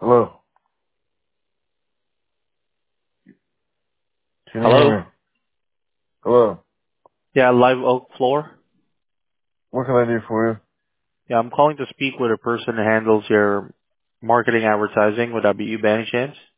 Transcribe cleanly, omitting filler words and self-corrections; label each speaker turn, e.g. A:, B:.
A: Hello. Can you
B: Hello?
A: hear me? Hello.
B: Yeah, Live Oak Floor.
A: What can I do for you?
B: Yeah, I'm calling to speak with a person who handles your marketing advertising. Would that be you by any chance?